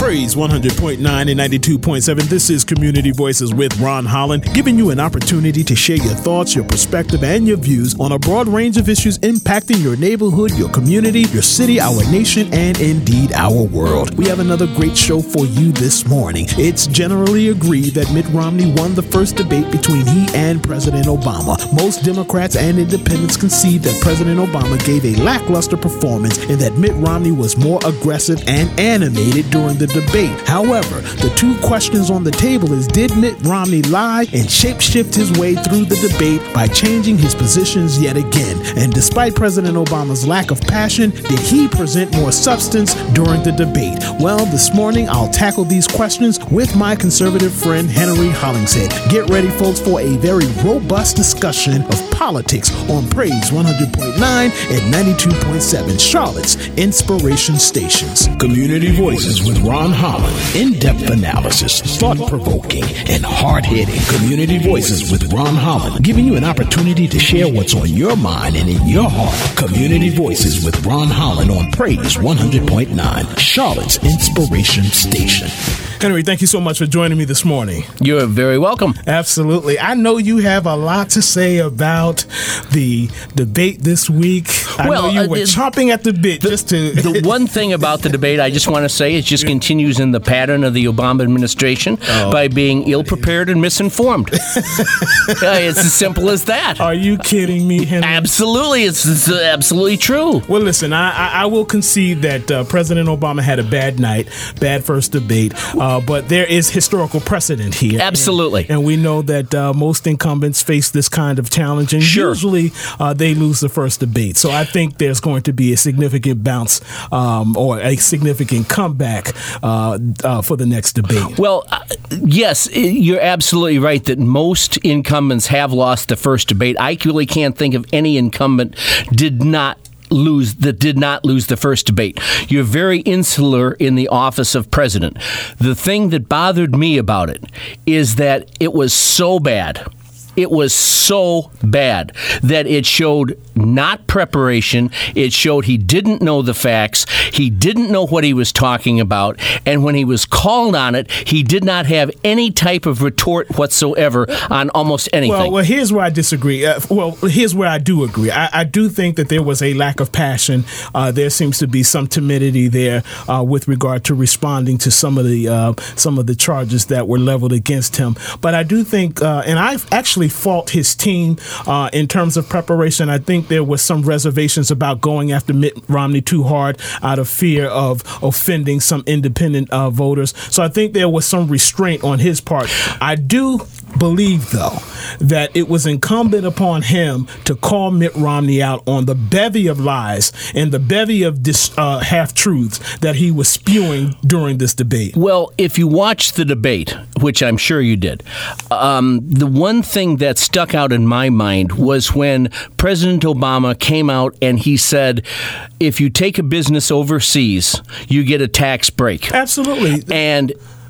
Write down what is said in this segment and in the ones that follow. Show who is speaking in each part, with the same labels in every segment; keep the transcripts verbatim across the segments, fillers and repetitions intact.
Speaker 1: Praise one hundred point nine and ninety-two point seven. This is Community Voices with Ron Holland, giving you an opportunity to share your thoughts, your perspective, and your views on a broad range of issues impacting your neighborhood, your community, your city, our nation, and indeed our world. We have another great show for you this morning. It's generally agreed that Mitt Romney won the first debate between he and President Obama. Most Democrats and independents concede that President Obama gave a lackluster performance and that Mitt Romney was more aggressive and animated during the debate. However, the two questions on the table is, did Mitt Romney lie and shapeshift his way through the debate by changing his positions yet again? And despite President Obama's lack of passion, did he present more substance during the debate? Well, this morning I'll tackle these questions with my conservative friend Henry Hollingshead. Get ready, folks, for a very robust discussion of politics on Praise one hundred point nine and ninety-two point seven, Charlotte's Inspiration Stations. Community Voices with Ron Holland. In-depth analysis, thought-provoking, and hard-hitting. Community Voices with Ron Holland, giving you an opportunity to share what's on your mind and in your heart. Community Voices with Ron Holland on Praise one hundred point nine, Charlotte's Inspiration Station. Henry, thank you so much for joining me this morning.
Speaker 2: You're very welcome.
Speaker 1: Absolutely. I know you have a lot to say about the debate this week. I
Speaker 2: well,
Speaker 1: know you were
Speaker 2: uh,
Speaker 1: chomping at the bit
Speaker 2: the,
Speaker 1: just to...
Speaker 2: the one thing about the debate I just want to say, it just continues in the pattern of the Obama administration oh. by being ill-prepared and misinformed. uh, it's as simple as that.
Speaker 1: Are you kidding me, Henry?
Speaker 2: Absolutely. It's, it's absolutely true.
Speaker 1: Well, listen, I, I, I will concede that uh, President Obama had a bad night, bad first debate. Uh, but there is historical precedent here.
Speaker 2: Absolutely.
Speaker 1: And, and we know that uh, most incumbents face this kind of challenge, and
Speaker 2: sure.
Speaker 1: usually uh, they lose the first debate. So I think there's going to be a significant bounce um, or a significant comeback uh, uh, for the next debate.
Speaker 2: Well, uh, yes, you're absolutely right that most incumbents have lost the first debate. I really can't think of any incumbent did not lose that did not lose the first debate. You're very insular in the office of president. The thing that bothered me about it is that it was so bad. It was so bad that it showed not preparation. It showed he didn't know the facts. He didn't know what he was talking about. And when he was called on it, he did not have any type of retort whatsoever on almost anything.
Speaker 1: Well, well here's where I disagree. Uh, well, here's where I do agree. I, I do think that there was a lack of passion. Uh, there seems to be some timidity there uh, with regard to responding to some of the uh, some of the charges that were leveled against him. But I do think, uh, and I've actually fault his team uh, in terms of preparation. I think there was some reservations about going after Mitt Romney too hard out of fear of offending some independent uh, voters. So I think there was some restraint on his part. I do believe, though, that it was incumbent upon him to call Mitt Romney out on the bevy of lies and the bevy of dis, uh, half-truths that he was spewing during this debate.
Speaker 2: Well, if you watched the debate, which I'm sure you did, um, the one thing that stuck out in my mind was when President Obama came out and he said, if you take a business overseas, you get a tax break.
Speaker 1: Absolutely.
Speaker 2: And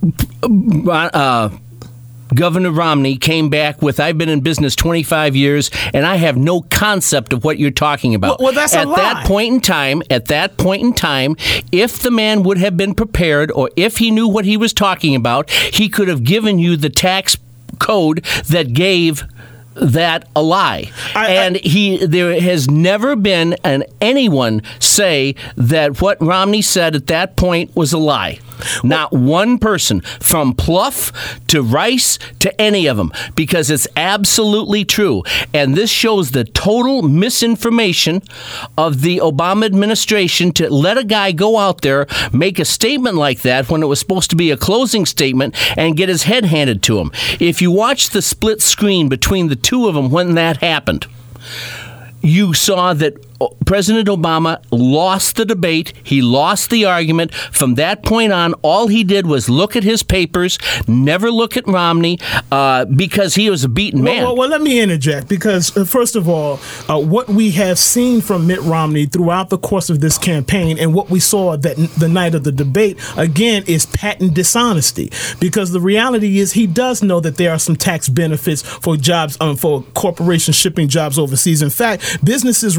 Speaker 2: uh, Governor Romney came back with, I've been in business twenty-five years, and I have no concept of what you're talking about.
Speaker 1: Well, well that's
Speaker 2: at
Speaker 1: a lie.
Speaker 2: that point in time, at that point in time, if the man would have been prepared, or if he knew what he was talking about, he could have given you the tax code that gave that a lie. I, and he there has never been an anyone say that what Romney said at that point was a lie. Not one person, from Pluff to Rice to any of them, because it's absolutely true. And this shows the total misinformation of the Obama administration to let a guy go out there, make a statement like that when it was supposed to be a closing statement, and get his head handed to him. If you watch the split screen between the two of them when that happened, you saw that President Obama lost the debate. He lost the argument. From that point on, all he did was look at his papers, never look at Romney, uh, because he was a beaten man.
Speaker 1: Well, well, well let me interject, because, uh, first of all, uh, what we have seen from Mitt Romney throughout the course of this campaign and what we saw that n- the night of the debate, again, is patent dishonesty. Because the reality is he does know that there are some tax benefits for jobs, um, for corporations shipping jobs overseas. In fact, businesses right now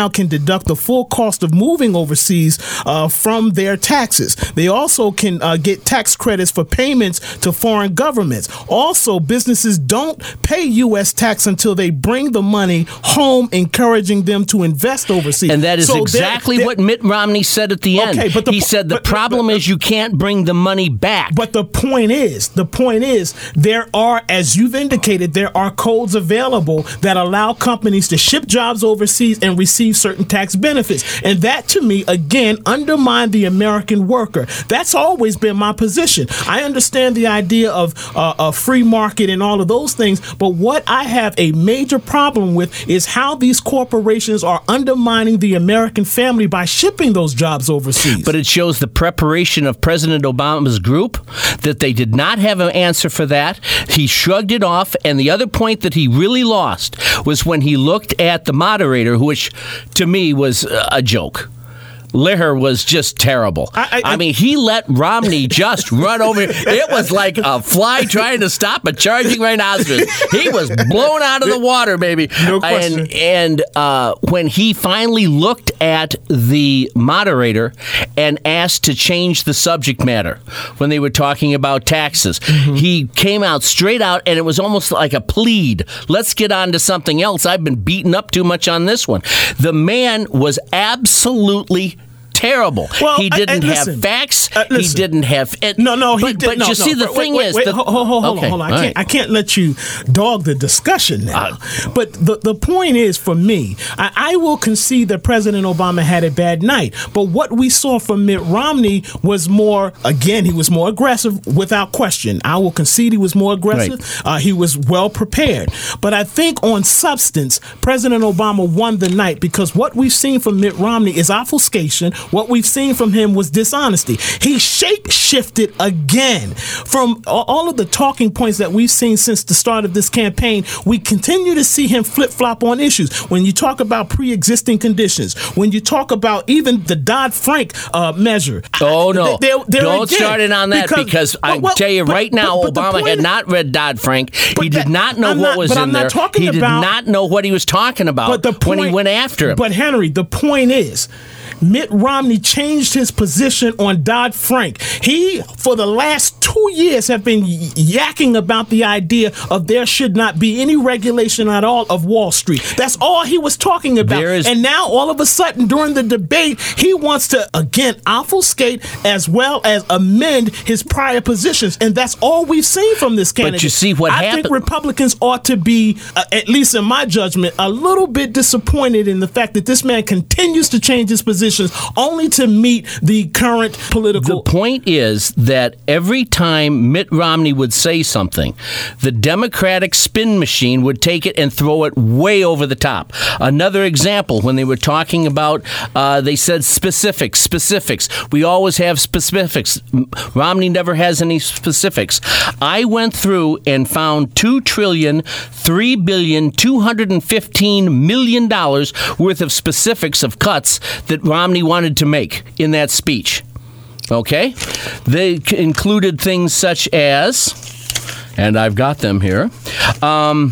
Speaker 1: can deduct the full cost of moving overseas uh, from their taxes. They also can uh, get tax credits for payments to foreign governments. Also, businesses don't pay U S tax until they bring the money home, encouraging them to invest overseas.
Speaker 2: And that is
Speaker 1: so
Speaker 2: exactly
Speaker 1: they're, they're,
Speaker 2: what Mitt Romney said at the end.
Speaker 1: Okay, but the,
Speaker 2: he said the
Speaker 1: but,
Speaker 2: problem
Speaker 1: but, but,
Speaker 2: is you can't bring the money back.
Speaker 1: But the point is, the point is, there are, as you've indicated, there are codes available that allow companies to ship jobs overseas and receive certain tax benefits. And that, to me, again, undermined the American worker. That's always been my position. I understand the idea of uh, a free market and all of those things, but what I have a major problem with is how these corporations are undermining the American family by shipping those jobs overseas.
Speaker 2: But it shows the preparation of President Obama's group, that they did not have an answer for that. He shrugged it off, and the other point that he really lost was when he looked at the moderator, which to me was a joke. Leher was just terrible. I, I, I mean, he let Romney just run over. It was like a fly trying to stop a charging rhinoceros. He was blown out of the water, baby.
Speaker 1: No question.
Speaker 2: And, and uh, when he finally looked at the moderator and asked to change the subject matter, when they were talking about taxes, mm-hmm. he came out straight out, and it was almost like a plead. Let's get on to something else. I've been beaten up too much on this one. The man was absolutely terrible.
Speaker 1: Well,
Speaker 2: he didn't
Speaker 1: I, I,
Speaker 2: have
Speaker 1: listen,
Speaker 2: facts.
Speaker 1: Uh,
Speaker 2: he didn't have. It,
Speaker 1: no, no, he
Speaker 2: but,
Speaker 1: did.
Speaker 2: But
Speaker 1: no,
Speaker 2: you
Speaker 1: no,
Speaker 2: see, the
Speaker 1: wait,
Speaker 2: thing
Speaker 1: wait,
Speaker 2: is,
Speaker 1: wait,
Speaker 2: the,
Speaker 1: hold, hold, hold,
Speaker 2: okay,
Speaker 1: hold on. I can't,
Speaker 2: right.
Speaker 1: I can't let you dog the discussion now. Uh, but the the point is, for me, I, I will concede that President Obama had a bad night. But what we saw from Mitt Romney was more. Again, he was more aggressive, without question. I will concede he was more aggressive. Right. Uh, he was well prepared. But I think on substance, President Obama won the night, because what we've seen from Mitt Romney is obfuscation. What we've seen from him was dishonesty. He shape-shifted again from all of the talking points that we've seen since the start of this campaign. We continue to see him flip-flop on issues. When you talk about pre-existing conditions, when you talk about even the Dodd-Frank uh, measure.
Speaker 2: Oh, no.
Speaker 1: They're, they're
Speaker 2: Don't
Speaker 1: again,
Speaker 2: start it on that, because, because I
Speaker 1: well,
Speaker 2: tell you
Speaker 1: but,
Speaker 2: right now,
Speaker 1: but, but
Speaker 2: Obama had not read Dodd-Frank. He did
Speaker 1: that,
Speaker 2: not know
Speaker 1: I'm
Speaker 2: what
Speaker 1: not,
Speaker 2: was in
Speaker 1: I'm
Speaker 2: there.
Speaker 1: Not talking
Speaker 2: he did
Speaker 1: about,
Speaker 2: not know what he was talking about
Speaker 1: but the point,
Speaker 2: when he went after him.
Speaker 1: But, Henry, the point is, Mitt Romney changed his position on Dodd-Frank. He, for the last two years, have been yakking about the idea of there should not be any regulation at all of Wall Street. That's all he was talking about. Is- and now, all of a sudden, during the debate, he wants to, again, obfuscate as well as amend his prior positions. And that's all we've seen from this candidate.
Speaker 2: But you see what
Speaker 1: I
Speaker 2: happened.
Speaker 1: think Republicans ought to be, uh, at least in my judgment, a little bit disappointed in the fact that this man continues to change his position only to meet the current political.
Speaker 2: The point is that every time Mitt Romney would say something, the Democratic spin machine would take it and throw it way over the top. Another example, when they were talking about, uh, they said specifics, specifics. We always have specifics. Romney never has any specifics. I went through and found two trillion, three billion, two hundred fifteen million dollars worth of specifics of cuts that Romney wanted to make in that speech. Okay? They included things such as, and I've got them here, um,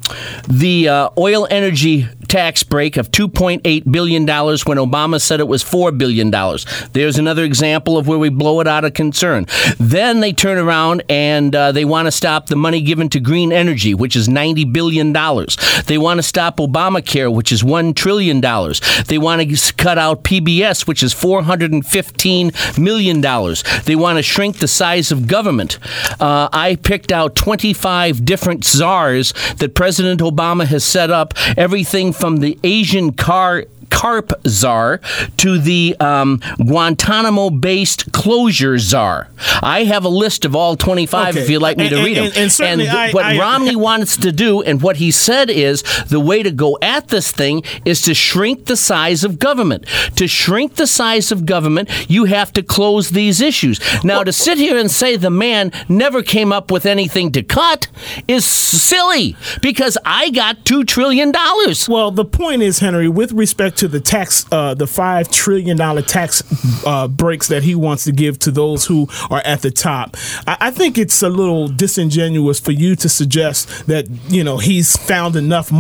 Speaker 2: the uh, oil energy tax break of two point eight billion dollars when Obama said it was four billion dollars. There's another example of where we blow it out of concern. Then they turn around and uh, they want to stop the money given to green energy, which is ninety billion dollars. They want to stop Obamacare, which is one trillion dollars. They want to cut out P B S, which is four hundred fifteen million dollars. They want to shrink the size of government. Uh, I picked out twenty-five different czars that President Obama has set up, everything from the Asian car carp czar to the um, Guantanamo-based closure czar. I have a list of all twenty-five
Speaker 1: okay.
Speaker 2: if you'd like me
Speaker 1: and,
Speaker 2: to
Speaker 1: and,
Speaker 2: read them.
Speaker 1: And, and, certainly
Speaker 2: and
Speaker 1: I,
Speaker 2: what
Speaker 1: I,
Speaker 2: Romney wants to do, and what he said is, the way to go at this thing is to shrink the size of government. To shrink the size of government, you have to close these issues. Now, well, to sit here and say the man never came up with anything to cut is silly, because I got two trillion dollars.
Speaker 1: Well, the point is, Henry, with respect to the tax Uh, the five trillion dollars tax uh, breaks that he wants to give to those who are at the top, I, I think it's a little disingenuous for you to suggest that, you know, he's found enough money.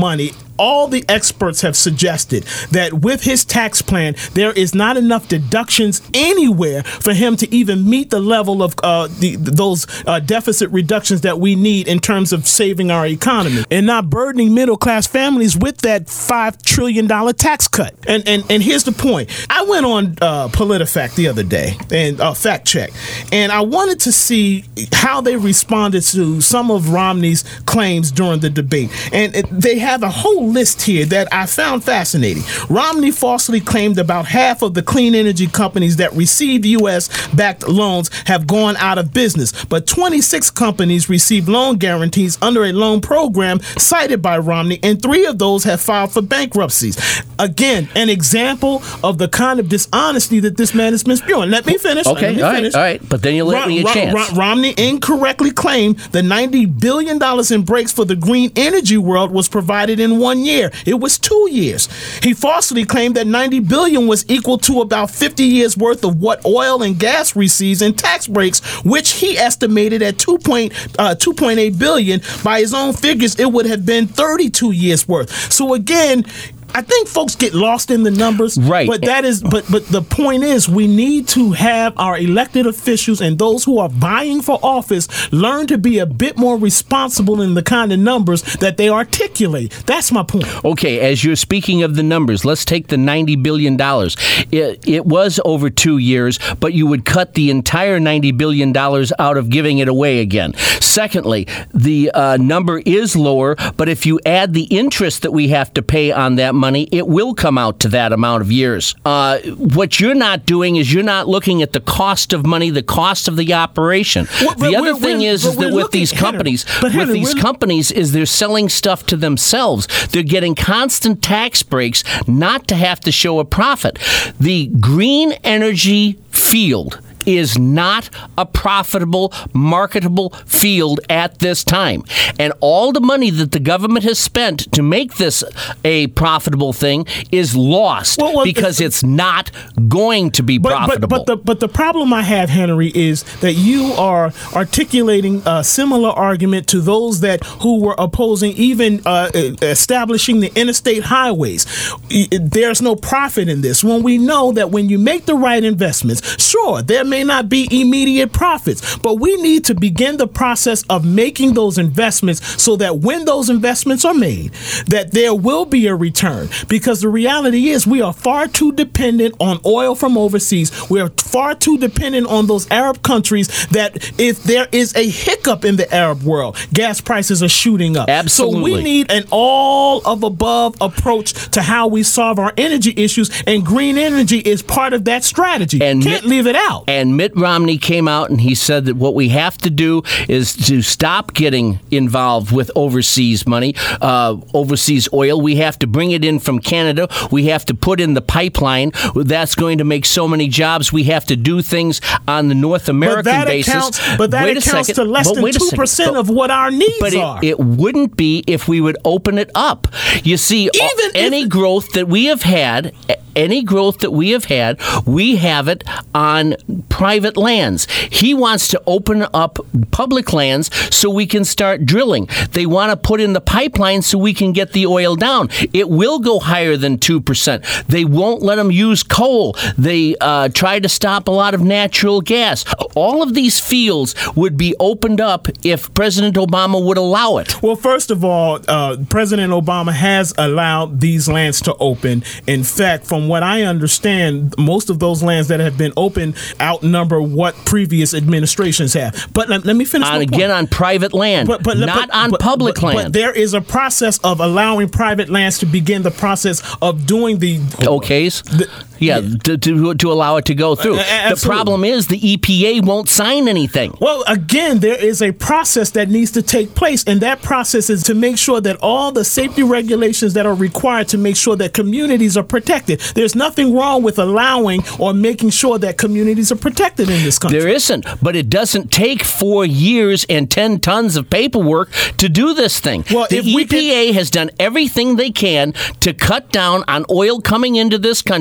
Speaker 1: all the experts have suggested that with his tax plan, there is not enough deductions anywhere for him to even meet the level of uh, the, those uh, deficit reductions that we need in terms of saving our economy and not burdening middle-class families with that five trillion dollars tax cut. And, and and here's the point. I went on uh, PolitiFact the other day and uh, fact check, and I wanted to see how they responded to some of Romney's claims during the debate. And it, they have a whole list here that I found fascinating. Romney falsely claimed about half of the clean energy companies that received U S-backed loans have gone out of business, but twenty-six companies received loan guarantees under a loan program cited by Romney, and three of those have filed for bankruptcies. Again, an example of the kind of dishonesty that this man has been spewing. Let me finish.
Speaker 2: Okay,
Speaker 1: Let me
Speaker 2: all
Speaker 1: finish.
Speaker 2: right, all right. But then you let
Speaker 1: Rom-
Speaker 2: me a
Speaker 1: Rom-
Speaker 2: chance.
Speaker 1: Rom- Romney incorrectly claimed the ninety billion dollars in breaks for the green energy world was provided in one year. It was two years. He falsely claimed that ninety billion dollars was equal to about fifty years worth of what oil and gas receives in tax breaks, which he estimated at two point eight billion dollars. By his own figures, it would have been thirty-two years worth. So again, I think folks get lost in the numbers,
Speaker 2: right?
Speaker 1: But that is, but but the point is, we need to have our elected officials and those who are vying for office learn to be a bit more responsible in the kind of numbers that they articulate. That's my point.
Speaker 2: Okay, as you're speaking of the numbers, let's take the ninety billion dollars. It, it was over two years, but you would cut the entire ninety billion dollars out of giving it away again. Secondly, the uh, number is lower, but if you add the interest that we have to pay on that money, it will come out to that amount of years. Uh, what you're not doing is you're not looking at the cost of money, the cost of the operation. Well, the other thing is, is that with these companies, with
Speaker 1: Henry,
Speaker 2: these companies, is they're selling stuff to themselves. They're getting constant tax breaks not to have to show a profit. The green energy field is not a profitable, marketable field at this time. And all the money that the government has spent to make this a profitable thing is lost well, well, because it's, it's not going to be
Speaker 1: but,
Speaker 2: profitable.
Speaker 1: But, but, the, but the problem I have, Henry, is that you are articulating a similar argument to those that who were opposing even uh, establishing the interstate highways. There's no profit in this. When we know that when you make the right investments, sure, there may not be immediate profits, but we need to begin the process of making those investments so that when those investments are made, that there will be a return. Because the reality is we are far too dependent on oil from overseas. We are far too dependent on those Arab countries that if there is a hiccup in the Arab world, gas prices are shooting up.
Speaker 2: Absolutely.
Speaker 1: So we need an all of above approach to how we solve our energy issues, and green energy is part of that strategy. And Can't Mitt, leave it out.
Speaker 2: And Mitt Romney came out and he said that what we have to do is to stop getting involved with overseas money, uh, overseas oil. We have to bring it in from Canada. We have to put in the pipeline. That's going to make so many jobs. We have to do things on the North American
Speaker 1: but that
Speaker 2: basis.
Speaker 1: Accounts, but that
Speaker 2: wait
Speaker 1: accounts
Speaker 2: a second.
Speaker 1: to less
Speaker 2: but
Speaker 1: than two percent of what our needs
Speaker 2: but it,
Speaker 1: are.
Speaker 2: It wouldn't be if we would open it up. You see,
Speaker 1: Even
Speaker 2: any
Speaker 1: if,
Speaker 2: growth that we have had, any growth that we have had, we have it on private lands. He wants to open up public lands so we can start drilling. They want to put in the pipeline so we can get the oil down. It will go higher than two percent. They won't let them use coal. They uh, try to stop a lot of natural gas. All of these fields would be opened up if President Obama would allow it.
Speaker 1: Well, first of all, uh, President Obama has allowed these lands to open. In fact, from what I understand, most of those lands that have been open outnumber what previous administrations have. But let, let me finish
Speaker 2: on,
Speaker 1: my
Speaker 2: again
Speaker 1: point.
Speaker 2: on private land, but, but, not but, on
Speaker 1: but,
Speaker 2: public
Speaker 1: but,
Speaker 2: land.
Speaker 1: But there is a process of allowing private lands to begin the process of doing the
Speaker 2: okays. The, yeah, yeah. To, to to allow it to go through. Uh, the problem is the E P A won't sign anything.
Speaker 1: Well, again, there is a process that needs to take place, and that process is to make sure that all the safety regulations that are required to make sure that communities are protected. There's nothing wrong with allowing or making sure that communities are protected in this country.
Speaker 2: There isn't, but it doesn't take four years and ten tons of paperwork to do this thing. Well, the E P A can... has done everything they can to cut down on oil coming into this country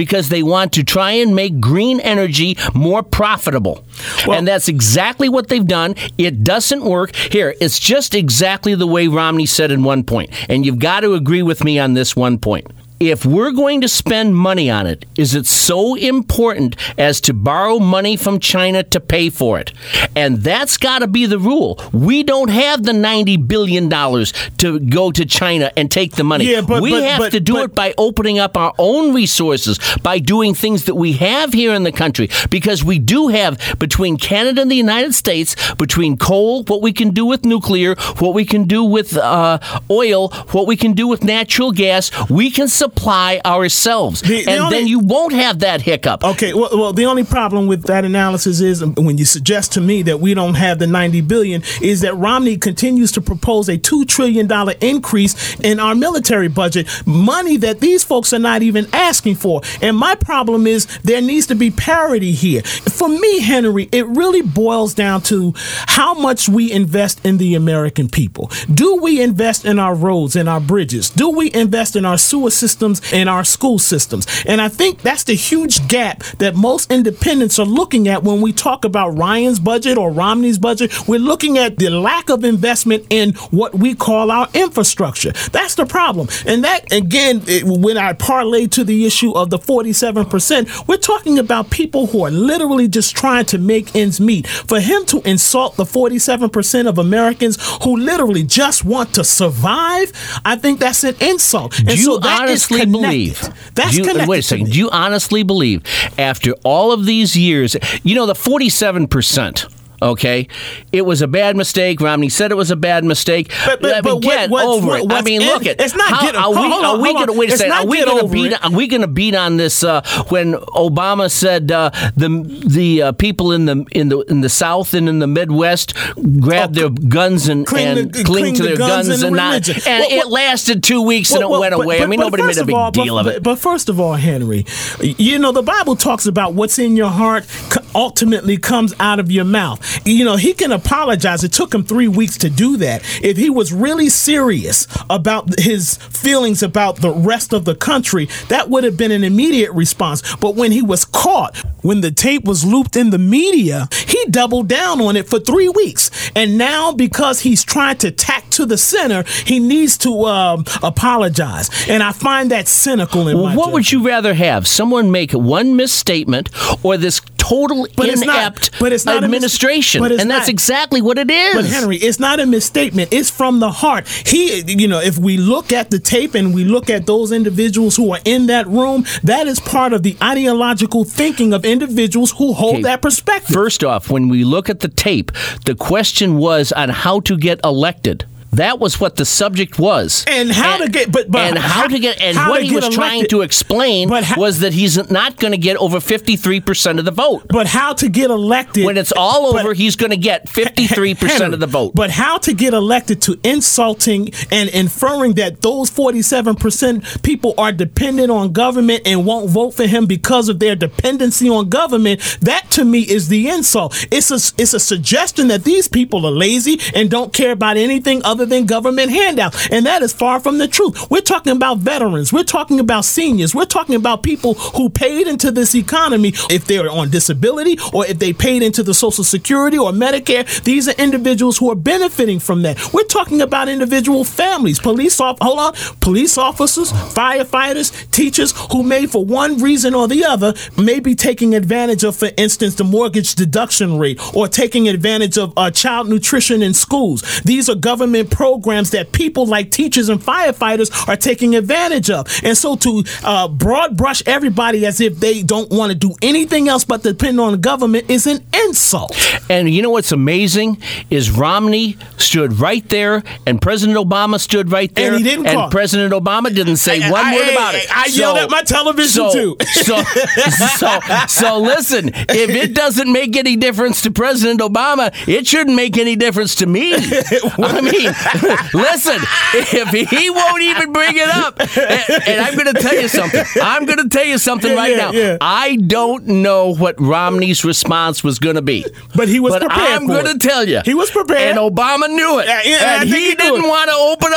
Speaker 2: because they want to try and make green energy more profitable. Well, and that's exactly what they've done. It doesn't work. Here, it's just exactly the way Romney said in one point. And you've got to agree with me on this one point. If we're going to spend money on it, is it so important as to borrow money from China to pay for it? And that's got to be the rule. We don't have the ninety billion dollars to go to China and take the money.
Speaker 1: Yeah, but,
Speaker 2: we
Speaker 1: but,
Speaker 2: have
Speaker 1: but,
Speaker 2: to do
Speaker 1: but,
Speaker 2: it by opening up our own resources, by doing things that we have here in the country. Because we do have, between Canada and the United States, between coal, what we can do with nuclear, what we can do with uh, oil, what we can do with natural gas, we can supply Supply ourselves, the, the and only, then you won't have that hiccup.
Speaker 1: Okay, well, well, the only problem with that analysis is when you suggest to me that we don't have the ninety billion dollars is that Romney continues to propose a two trillion dollars increase in our military budget, money that these folks are not even asking for. And my problem is there needs to be parity here. For me, Henry, it really boils down to how much we invest in the American people. Do we invest in our roads and our bridges? Do we invest in our sewer systems in our school systems? And I think that's the huge gap that most independents are looking at when we talk about Ryan's budget or Romney's budget. We're looking at the lack of investment in what we call our infrastructure. That's the problem. And that, again, it, when I parlay to the issue of the forty-seven percent, we're talking about people who are literally just trying to make ends meet. For him to insult the forty-seven percent of Americans who literally just want to survive, I think that's an insult. And
Speaker 2: Do you
Speaker 1: so that
Speaker 2: honestly
Speaker 1: is
Speaker 2: believe?
Speaker 1: That's
Speaker 2: you,
Speaker 1: connected.
Speaker 2: Wait a second. Do you honestly believe, after all of these years, you know, the forty-seven percent? Okay, it was a bad mistake. Romney said it was a bad mistake.
Speaker 1: But, but, but
Speaker 2: get
Speaker 1: what,
Speaker 2: over
Speaker 1: what,
Speaker 2: it. I mean,
Speaker 1: in,
Speaker 2: look at
Speaker 1: it's not.
Speaker 2: How,
Speaker 1: Get,
Speaker 2: are we,
Speaker 1: hold on,
Speaker 2: are we
Speaker 1: hold
Speaker 2: gonna wait a
Speaker 1: it's
Speaker 2: second? Are we going to beat?
Speaker 1: It.
Speaker 2: Are we going to beat on this uh, when Obama said uh, the the uh, people in the in the in the South and in the Midwest grabbed oh, their guns and cling, and
Speaker 1: the,
Speaker 2: cling to
Speaker 1: the
Speaker 2: their guns, guns and, and not, and well, it lasted two weeks well, and it well, went away. But, I mean, nobody made a big
Speaker 1: all,
Speaker 2: deal
Speaker 1: but,
Speaker 2: of it.
Speaker 1: But first of all, Henry, you know the Bible talks about what's in your heart ultimately comes out of your mouth. You know, he can apologize. It took him three weeks to do that. If he was really serious about his feelings about the rest of the country, that would have been an immediate response. But when he was caught, when the tape was looped in the media, he doubled down on it for three weeks. And now, because he's trying to tack to the center, he needs to um, apologize. And I find that cynical in
Speaker 2: well,
Speaker 1: my
Speaker 2: what
Speaker 1: judgment.
Speaker 2: would you rather have? Someone make one misstatement or this total
Speaker 1: but
Speaker 2: inept
Speaker 1: it's not, but it's not
Speaker 2: administration?
Speaker 1: Mis- but
Speaker 2: and that's
Speaker 1: not.
Speaker 2: exactly what it is.
Speaker 1: But Henry, it's not a misstatement. It's from the heart. He, you know, if we look at the tape and we look at those individuals who are in that room, that is part of the ideological thinking of individuals who hold
Speaker 2: okay.
Speaker 1: that perspective.
Speaker 2: First off, when we look at the tape, the question was on how to get elected. That was what the subject was,
Speaker 1: and how
Speaker 2: and,
Speaker 1: to get, but, but
Speaker 2: and how, how to get, and what he was elected. trying to explain how, was that he's not going to get over fifty-three percent of the vote.
Speaker 1: But how to get elected?
Speaker 2: When it's all over,
Speaker 1: but,
Speaker 2: he's going to get fifty-three percent of the vote.
Speaker 1: But how to get elected to insulting and inferring that those forty-seven percent people are dependent on government and won't vote for him because of their dependency on government? That to me is the insult. It's a it's a suggestion that these people are lazy and don't care about anything other than government handouts, and that is far from the truth. We're talking about veterans. We're talking about seniors. We're talking about people who paid into this economy. If they're on disability or if they paid into the Social Security or Medicare, these are individuals who are benefiting from that. We're talking about individual families, police off, hold on, police officers, firefighters, teachers who may, for one reason or the other, may be taking advantage of, for instance, the mortgage deduction rate or taking advantage of uh, child nutrition in schools. These are government programs that people like teachers and firefighters are taking advantage of. And so to uh, broad brush everybody as if they don't want to do anything else but depend on the government is an insult.
Speaker 2: And you know what's amazing is Romney stood right there and President Obama stood right there.
Speaker 1: And he didn't
Speaker 2: and
Speaker 1: call.
Speaker 2: President Obama didn't say I, one I, word I, about
Speaker 1: I,
Speaker 2: it.
Speaker 1: I
Speaker 2: so,
Speaker 1: yelled at my television
Speaker 2: so,
Speaker 1: too.
Speaker 2: so, so, so listen, if it doesn't make any difference to President Obama, it shouldn't make any difference to me. I mean, listen, if he won't even bring it up, and, and I'm going to tell you something. I'm going to tell you something
Speaker 1: yeah,
Speaker 2: right
Speaker 1: yeah,
Speaker 2: now.
Speaker 1: Yeah.
Speaker 2: I don't know what Romney's response was going to be.
Speaker 1: But he was
Speaker 2: but
Speaker 1: prepared
Speaker 2: I'm
Speaker 1: for
Speaker 2: going
Speaker 1: it.
Speaker 2: to tell you.
Speaker 1: He was prepared.
Speaker 2: And Obama knew it.
Speaker 1: Yeah, yeah,
Speaker 2: and he, he didn't want to open up that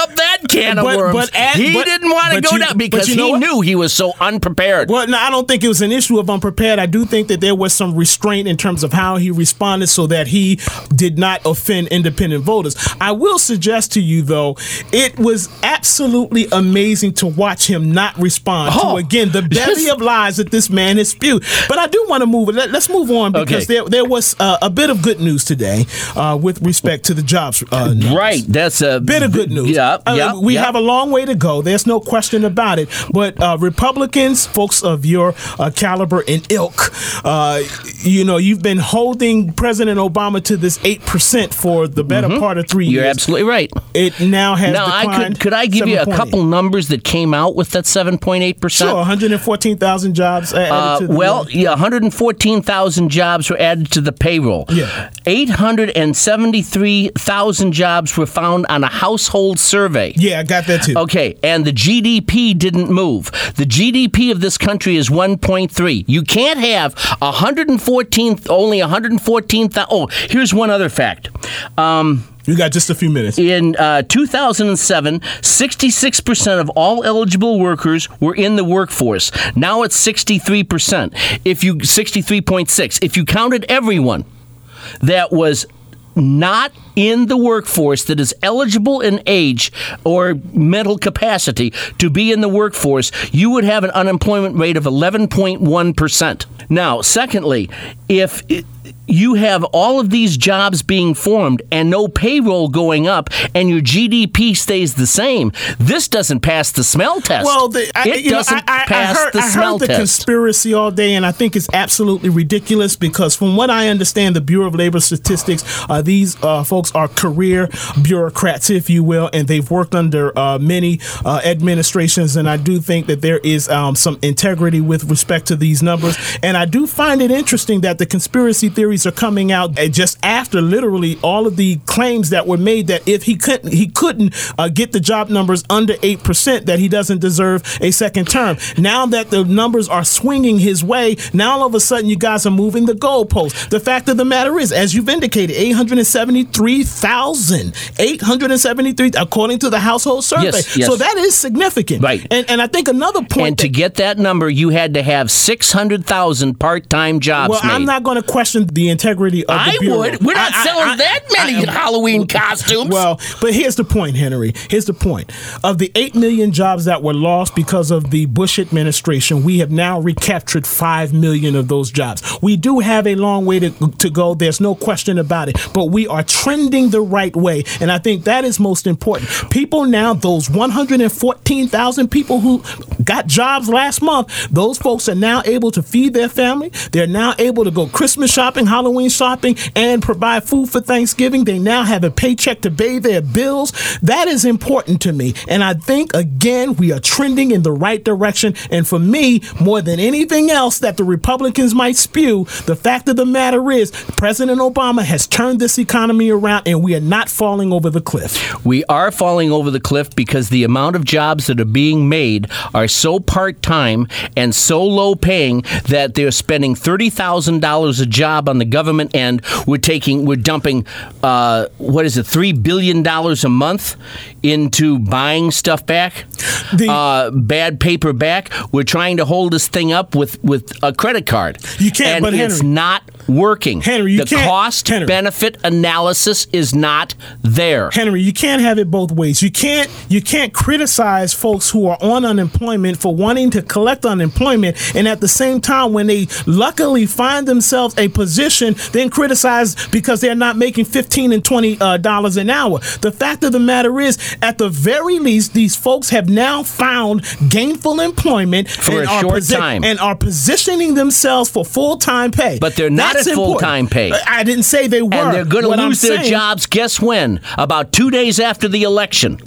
Speaker 2: can of
Speaker 1: But-
Speaker 2: worms.
Speaker 1: but at-
Speaker 2: he
Speaker 1: but-
Speaker 2: didn't want to
Speaker 1: but
Speaker 2: go
Speaker 1: you-
Speaker 2: down
Speaker 1: but
Speaker 2: because
Speaker 1: you know
Speaker 2: he
Speaker 1: what?
Speaker 2: knew he was so unprepared.
Speaker 1: Well, no, I don't think it was an issue of unprepared. I do think that there was some restraint in terms of how he responded so that he did not offend independent voters. I will suggest to you, though, it was absolutely amazing to watch him not respond
Speaker 2: Oh,
Speaker 1: to, again, the bevy
Speaker 2: yes.
Speaker 1: of lies that this man has spewed. But I do want to move it. Let, let's move on because
Speaker 2: Okay.
Speaker 1: there, there was uh, a bit of good news today uh, with respect to the jobs. Uh, numbers.
Speaker 2: Right, that's a
Speaker 1: Bit of good news.
Speaker 2: Yeah,
Speaker 1: Uh,
Speaker 2: yeah.
Speaker 1: we
Speaker 2: yeah.
Speaker 1: have a long way to go. There's no question about it. But uh, Republicans, folks of your uh, caliber and ilk, uh, you know, you've been holding President Obama to this eight percent for the better
Speaker 2: Mm-hmm.
Speaker 1: part of three
Speaker 2: You're
Speaker 1: years.
Speaker 2: absolutely right.
Speaker 1: It now has
Speaker 2: Now, I
Speaker 1: declined.
Speaker 2: could could I give you a
Speaker 1: seven point eight.
Speaker 2: couple numbers that came out with that seven point eight percent?
Speaker 1: Sure, one hundred fourteen thousand jobs added
Speaker 2: Uh,
Speaker 1: to the
Speaker 2: well, yeah, one hundred fourteen thousand jobs were added to the payroll.
Speaker 1: Yeah.
Speaker 2: eight hundred seventy-three thousand jobs were found on a household survey.
Speaker 1: Yeah, I got that too.
Speaker 2: Okay, and the G D P didn't move. The G D P of this country is one point three. You can't have one hundred fourteen, only one hundred fourteen thousand. Oh, here's one other fact. Um,
Speaker 1: You got just a few minutes.
Speaker 2: In uh, two thousand seven, sixty-six percent of all eligible workers were in the workforce. Now it's sixty-three percent. If you sixty-three point six. If you counted everyone that was not in the workforce that is eligible in age or mental capacity to be in the workforce, you would have an unemployment rate of eleven point one percent. Now, secondly, if you have all of these jobs being formed and no payroll going up and your G D P stays the same, this doesn't pass the smell test.
Speaker 1: Well, the, I,
Speaker 2: it
Speaker 1: you know,
Speaker 2: doesn't
Speaker 1: I, I,
Speaker 2: pass
Speaker 1: I heard,
Speaker 2: the
Speaker 1: I
Speaker 2: smell
Speaker 1: heard the
Speaker 2: test.
Speaker 1: conspiracy all day, and I think it's absolutely ridiculous because, from what I understand, the Bureau of Labor Statistics, uh, these uh, folks are career bureaucrats, if you will, and they've worked under uh, many uh, administrations. And I do think that there is um, some integrity with respect to these numbers. And I do find it interesting that the conspiracy theories are coming out uh, just after literally all of the claims that were made that if he couldn't, he couldn't uh, get the job numbers under eight percent, that he doesn't deserve a second term. Now that the numbers are swinging his way, now all of a sudden you guys are moving the goalposts. The fact of the matter is, as you've indicated, eight hundred seventy-three thousand, eight hundred seventy-three, according to the household survey.
Speaker 2: Yes, yes.
Speaker 1: So that is significant.
Speaker 2: Right.
Speaker 1: And and I think another point.
Speaker 2: And to
Speaker 1: that,
Speaker 2: get that number, you had to have six hundred thousand part-time jobs
Speaker 1: well,
Speaker 2: made.
Speaker 1: I'm not going to question the integrity of the
Speaker 2: I
Speaker 1: Bureau.
Speaker 2: would. We're not
Speaker 1: I- I-
Speaker 2: selling
Speaker 1: I-
Speaker 2: that many
Speaker 1: I-
Speaker 2: Halloween costumes.
Speaker 1: Well, but here's the point, Henry. Here's the point. Of the eight million jobs that were lost because of the Bush administration, we have now recaptured five million of those jobs. We do have a long way to, to go. There's no question about it. But we are trending the right way. And I think that is most important. People now, those one hundred fourteen thousand people who got jobs last month, those folks are now able to feed their family. They're now able to go Christmas shopping, Halloween shopping, and provide food for Thanksgiving. They now have a paycheck to pay their bills. That is important to me. And I think, again, we are trending in the right direction. And for me, more than anything else that the Republicans might spew, the fact of the matter is President Obama has turned this economy around and we are not falling over the cliff.
Speaker 2: We are falling over the cliff because the amount of jobs that are being made are so part-time and so low-paying that they're spending thirty thousand dollars a job on the government end. We're taking, we're dumping, uh, what is it, three billion dollars a month into buying stuff back,
Speaker 1: The-
Speaker 2: uh, bad paper back. We're trying to hold this thing up with, with a credit card.
Speaker 1: You can't,
Speaker 2: and
Speaker 1: but
Speaker 2: it's
Speaker 1: Henry-
Speaker 2: not working.
Speaker 1: Henry, you
Speaker 2: the
Speaker 1: can't-
Speaker 2: cost
Speaker 1: Henry.
Speaker 2: benefit analysis is not there.
Speaker 1: Henry, you can't have it both ways. You can't you can't criticize folks who are on unemployment for wanting to collect unemployment, and at the same time, when they luckily find themselves a position, then criticize because they're not making fifteen and twenty uh, dollars an hour. The fact of the matter is, at the very least, these folks have now found gainful employment
Speaker 2: For
Speaker 1: and
Speaker 2: a
Speaker 1: are
Speaker 2: short
Speaker 1: posi-
Speaker 2: time.
Speaker 1: and are positioning themselves for full time pay.
Speaker 2: But they're not
Speaker 1: That's
Speaker 2: at
Speaker 1: important.
Speaker 2: full-time pay.
Speaker 1: I didn't say they were.
Speaker 2: And they're going to
Speaker 1: What I'm
Speaker 2: lose their
Speaker 1: saying-
Speaker 2: jobs, guess when? About two days after the election.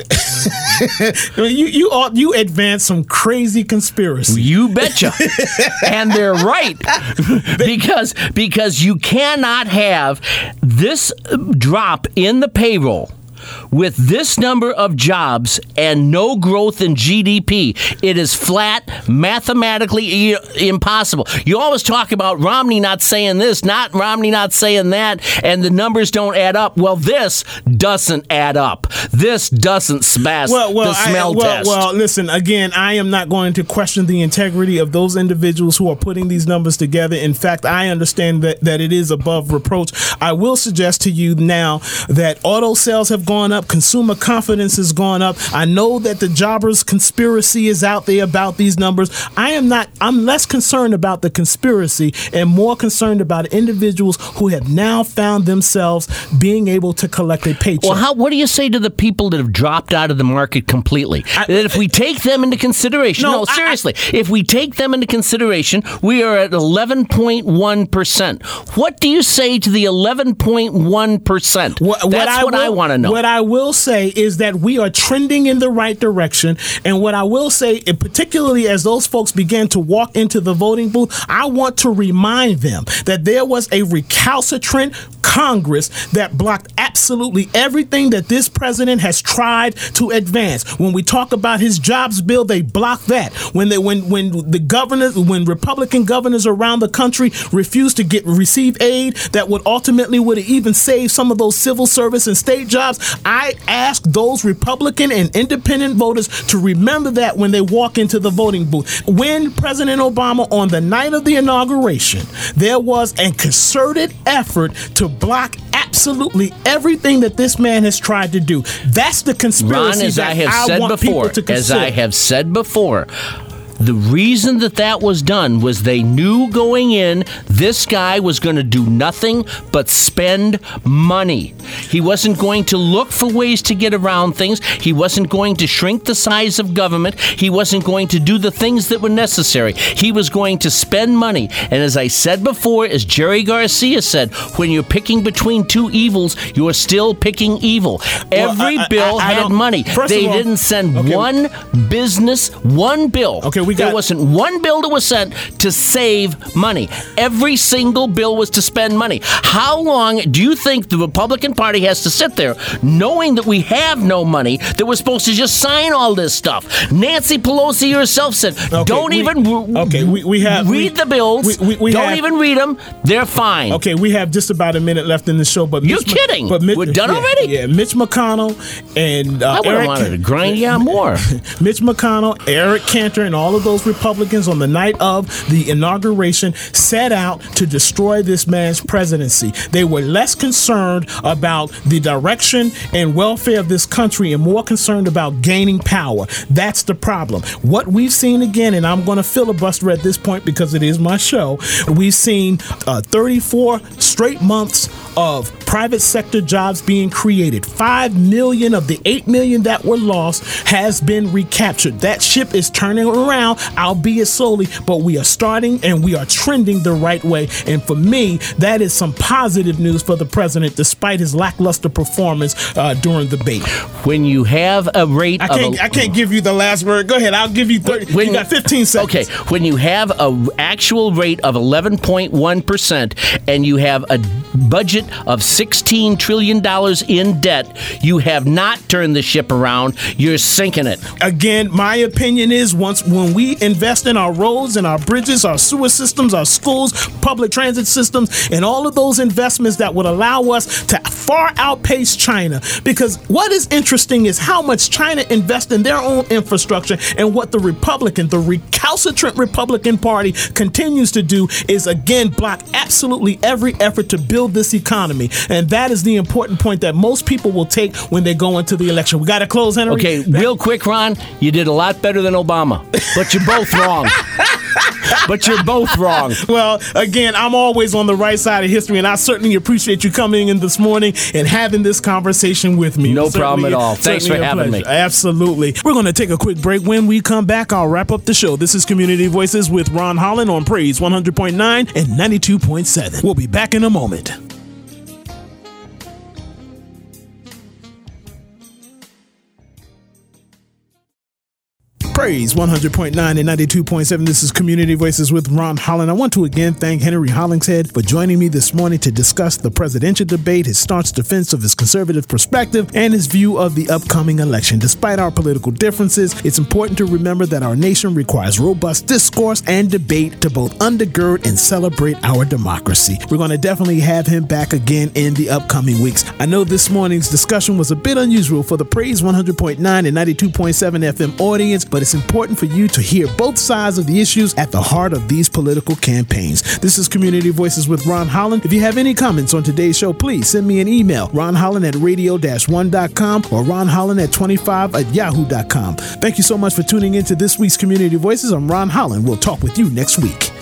Speaker 1: You you all, you advance some crazy conspiracy.
Speaker 2: You betcha. And they're right. because because you cannot have this drop in the payroll with this number of jobs and no growth in G D P, it is flat, mathematically impossible. You always talk about Romney not saying this, not Romney not saying that, and the numbers don't add up. Well, this doesn't add up. This doesn't smash
Speaker 1: well, well,
Speaker 2: the smell
Speaker 1: I, well,
Speaker 2: test.
Speaker 1: Well, listen, again, I am not going to question the integrity of those individuals who are putting these numbers together. In fact, I understand that, that it is above reproach. I will suggest to you now that auto sales have gone up, consumer confidence has gone up. I know that the jobbers conspiracy is out there about these numbers. I am not, I'm less concerned about the conspiracy and more concerned about individuals who have now found themselves being able to collect a paycheck.
Speaker 2: Well, how, what do you say to the people that have dropped out of the market completely? I, that if we take them into consideration, no, no seriously, I, I, if we take them into consideration, we are at eleven point one percent. What do you say to the eleven point one percent?
Speaker 1: What, what
Speaker 2: That's
Speaker 1: I
Speaker 2: what
Speaker 1: will,
Speaker 2: I want to know.
Speaker 1: What I will say is that we are trending in the right direction. And what I will say, particularly as those folks begin to walk into the voting booth, I want to remind them that there was a recalcitrant Congress that blocked absolutely everything that this president has tried to advance. When we talk about his jobs bill, they blocked that. When they when when the governors, when Republican governors around the country refused to get receive aid that would ultimately would have even saved some of those civil service and state jobs, I ask those Republican and independent voters to remember that when they walk into the voting booth. When President Obama, on the night of the inauguration, there was a concerted effort to block absolutely everything that this man has tried to do. That's the conspiracy
Speaker 2: Ron, as
Speaker 1: that
Speaker 2: I have
Speaker 1: I
Speaker 2: said
Speaker 1: want
Speaker 2: before,
Speaker 1: people to consider.
Speaker 2: As I have said before, the reason that that was done was they knew going in this guy was going to do nothing but spend money. He wasn't going to look for ways to get around things. He wasn't going to shrink the size of government. He wasn't going to do the things that were necessary. He was going to spend money. And as I said before, as Jerry Garcia said, when you're picking between two evils, you're still picking evil.
Speaker 1: Well,
Speaker 2: Every
Speaker 1: I, I,
Speaker 2: bill
Speaker 1: I, I
Speaker 2: had money. They
Speaker 1: all,
Speaker 2: didn't send
Speaker 1: okay.
Speaker 2: one business, one bill.
Speaker 1: Okay, we got,
Speaker 2: there wasn't one bill that was sent to save money. Every single bill was to spend money. How long do you think the Republican Party has to sit there knowing that we have no money, that we're supposed to just sign all this stuff? Nancy Pelosi herself said, okay, don't
Speaker 1: we,
Speaker 2: even
Speaker 1: okay, we, we have,
Speaker 2: read
Speaker 1: we,
Speaker 2: the bills.
Speaker 1: We, we, we
Speaker 2: don't
Speaker 1: have,
Speaker 2: even read them. They're fine.
Speaker 1: Okay, we have just about a minute left in the show. But
Speaker 2: You're
Speaker 1: Mitch
Speaker 2: kidding.
Speaker 1: But Mitch,
Speaker 2: we're done
Speaker 1: yeah,
Speaker 2: already?
Speaker 1: Yeah, Mitch McConnell and uh,
Speaker 2: I would have wanted to grind you out more.
Speaker 1: Mitch McConnell, Eric Cantor, and all of those Republicans on the night of the inauguration set out to destroy this man's presidency. They were less concerned about the direction and welfare of this country and more concerned about gaining power. That's the problem. What we've seen again, and I'm going to filibuster at this point because it is my show, we've seen uh, thirty-four straight months of private sector jobs being created. Five million of the eight million that were lost has been recaptured. That ship is turning around, albeit slowly, but we are starting and we are trending the right way. And for me, that is some positive news for the president, despite his lackluster performance uh, during the debate.
Speaker 2: When you have a rate
Speaker 1: I can't,
Speaker 2: of a,
Speaker 1: I can't give you the last word. Go ahead. I'll give you thirty. When, you got fifteen seconds.
Speaker 2: Okay. When you have an actual rate of eleven point one percent and you have a budget of sixteen trillion dollars in debt, you have not turned the ship around. You're sinking it.
Speaker 1: Again, my opinion is once when we invest in our roads and our bridges, our sewer systems, our schools, public transit systems, and all of those investments that would allow us to far outpace China. Because what is interesting is how much China invests in their own infrastructure, and what the Republican, the recalcitrant Republican Party continues to do is again block absolutely every effort to build this economy. And that is the important point that most people will take when they go into the election. We got to close, Henry.
Speaker 2: Okay,
Speaker 1: that-
Speaker 2: real quick, Ron, you did a lot better than Obama, but you're both wrong. But you're both wrong.
Speaker 1: Well, again, I'm always on the right side of history, and I certainly appreciate you coming in this morning and having this conversation with me.
Speaker 2: No
Speaker 1: Certainly,
Speaker 2: problem at all. Thanks for having
Speaker 1: pleasure.
Speaker 2: me.
Speaker 1: Absolutely. We're going to take a quick break. When we come back, I'll wrap up the show. This is Community Voices with Ron Holland on Praise one hundred point nine and ninety-two point seven. We'll be back in a moment. Praise one hundred point nine and ninety-two point seven. This is Community Voices with Ron Holland. I want to again thank Henry Hollingshead for joining me this morning to discuss the presidential debate, his staunch defense of his conservative perspective, and his view of the upcoming election. Despite our political differences, it's important to remember that our nation requires robust discourse and debate to both undergird and celebrate our democracy. We're going to definitely have him back again in the upcoming weeks. I know this morning's discussion was a bit unusual for the Praise one hundred point nine and ninety-two point seven F M audience, but it's important for you to hear both sides of the issues at the heart of these political campaigns. This is Community Voices with Ron Holland. If you have any comments on today's show, please send me an email, ron holland at radio dash one dot com or ron holland at twenty-five at yahoo dot com. Thank you so much for tuning in to this week's Community Voices. I'm Ron Holland. We'll talk with you next week.